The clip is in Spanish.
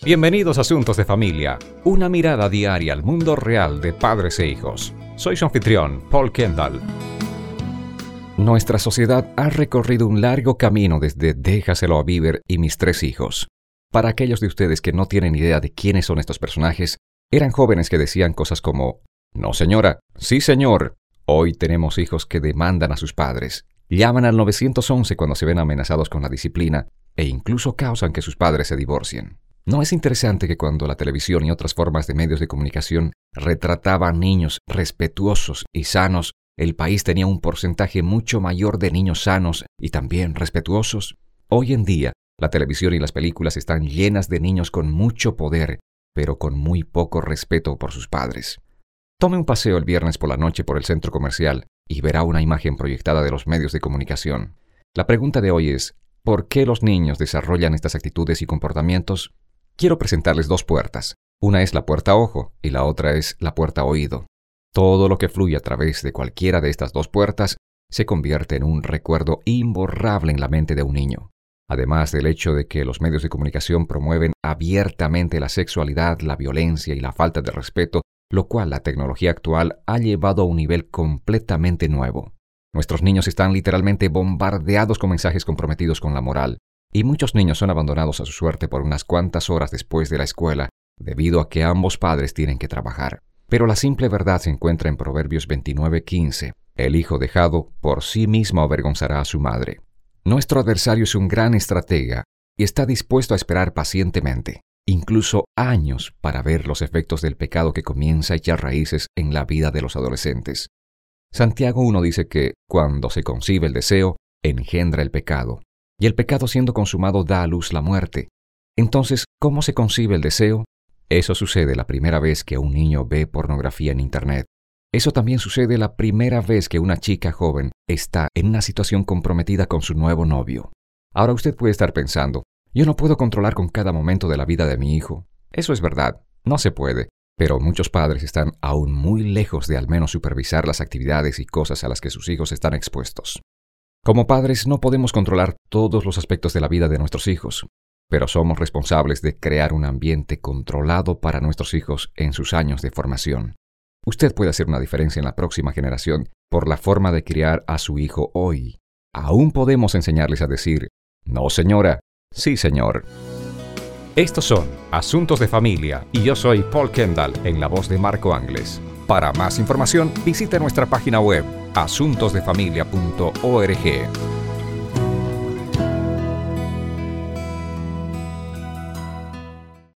Bienvenidos a Asuntos de Familia, una mirada diaria al mundo real de padres e hijos. Soy su anfitrión, Paul Kendall. Nuestra sociedad ha recorrido un largo camino desde Déjaselo a Bieber y Mis tres hijos. Para aquellos de ustedes que no tienen idea de quiénes son estos personajes, eran jóvenes que decían cosas como: no señora, sí señor. Hoy tenemos hijos que demandan a sus padres, llaman al 911 cuando se ven amenazados con la disciplina e incluso causan que sus padres se divorcien. ¿No es interesante que cuando la televisión y otras formas de medios de comunicación retrataban niños respetuosos y sanos, el país tenía un porcentaje mucho mayor de niños sanos y también respetuosos? Hoy en día, la televisión y las películas están llenas de niños con mucho poder, pero con muy poco respeto por sus padres. Tome un paseo el viernes por la noche por el centro comercial y verá una imagen proyectada de los medios de comunicación. La pregunta de hoy es: ¿por qué los niños desarrollan estas actitudes y comportamientos? Quiero presentarles dos puertas. Una es la puerta ojo y la otra es la puerta oído. Todo lo que fluye a través de cualquiera de estas dos puertas se convierte en un recuerdo imborrable en la mente de un niño. Además del hecho de que los medios de comunicación promueven abiertamente la sexualidad, la violencia y la falta de respeto, lo cual la tecnología actual ha llevado a un nivel completamente nuevo. Nuestros niños están literalmente bombardeados con mensajes comprometidos con la moral, y muchos niños son abandonados a su suerte por unas cuantas horas después de la escuela, debido a que ambos padres tienen que trabajar. Pero la simple verdad se encuentra en Proverbios 29:15. El hijo dejado por sí mismo avergonzará a su madre. Nuestro adversario es un gran estratega y está dispuesto a esperar pacientemente, incluso años, para ver los efectos del pecado que comienza a echar raíces en la vida de los adolescentes. Santiago 1 dice que cuando se concibe el deseo, engendra el pecado, y el pecado siendo consumado da a luz la muerte. Entonces, ¿cómo se concibe el deseo? Eso sucede la primera vez que un niño ve pornografía en Internet. Eso también sucede la primera vez que una chica joven está en una situación comprometida con su nuevo novio. Ahora usted puede estar pensando: yo no puedo controlar con cada momento de la vida de mi hijo. Eso es verdad, no se puede. Pero muchos padres están aún muy lejos de al menos supervisar las actividades y cosas a las que sus hijos están expuestos. Como padres no podemos controlar todos los aspectos de la vida de nuestros hijos, pero somos responsables de crear un ambiente controlado para nuestros hijos en sus años de formación. Usted puede hacer una diferencia en la próxima generación por la forma de criar a su hijo hoy. Aún podemos enseñarles a decir: no señora, sí señor. Estos son Asuntos de Familia y yo soy Paul Kendall en la voz de Marco Angles. Para más información, visite nuestra página web asuntosdefamilia.org.